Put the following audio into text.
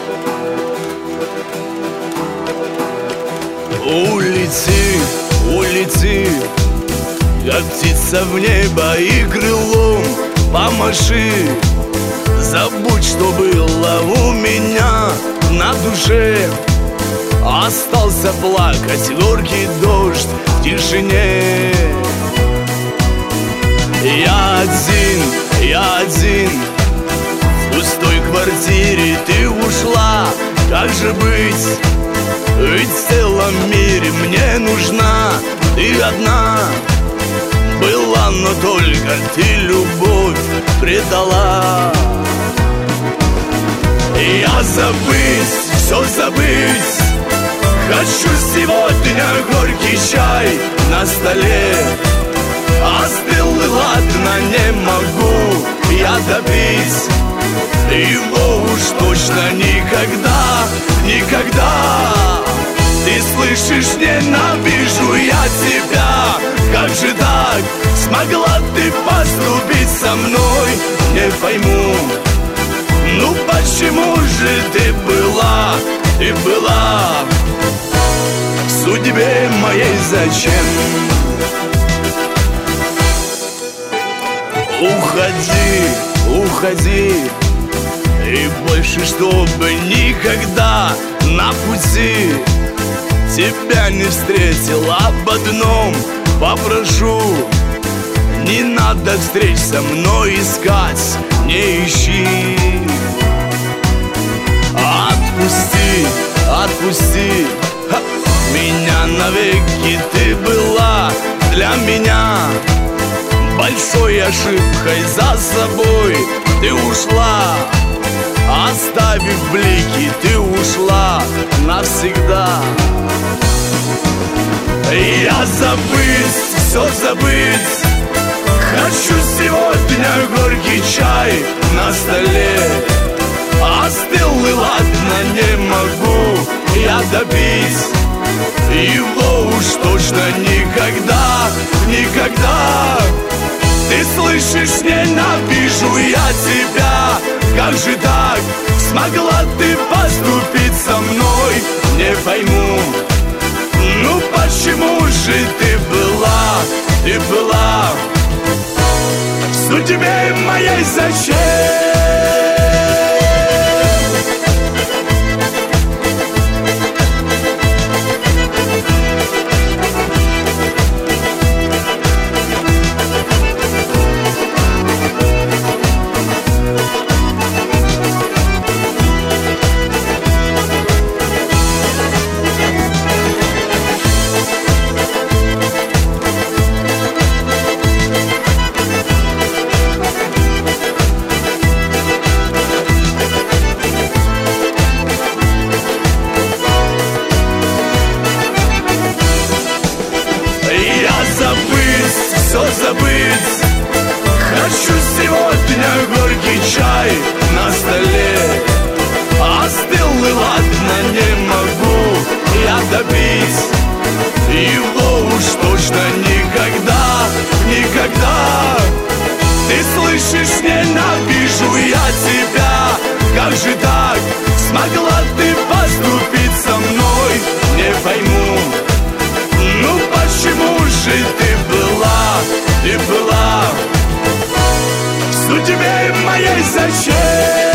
Улети, улети, как птица в небо, и крылом помаши. Забудь, что было у меня на душе. Остался плакать горький дождь в тишине. Я один в пустой квартире. Ты ушла, как же быть? Ведь в целом мире мне нужна ты одна. Была, но только ты любовь предала. Я забыть, все забыть хочу сегодня. Горький чай на столе остыл, и ладно, не могу я допить его уж точно никогда, никогда. Ты слышишь, ненавижу я тебя. Как же так смогла ты поступить со мной? Не пойму, ну почему же ты была в судьбе моей зачем? Уходи, уходи, и больше, чтобы никогда на пути тебя не встретил. Об одном попрошу: не надо встреч со мной искать, не ищи. Отпусти, отпусти меня навеки. Ты была для меня большой ошибкой, за собой ты ушла, оставив блики. Ты ушла навсегда. Я забыть, все забыть хочу сегодня. Горький чай на столе остыл, и ладно, не могу я допить его уж точно никогда, никогда. Ты слышишь, ненавижу я тебя. Как же так смогла ты поступить со мной? Не пойму, ну почему же ты была в судьбе моей зачем? Все забыть хочу сегодня. Горький чай на столе остыл, и ладно, не могу я добить его уж точно никогда, никогда. Ты слышишь, ненавижу я тебя. Как же так смогла ты поступить со мной? Не пойму, ну почему же ты была в судьбе моей зачем?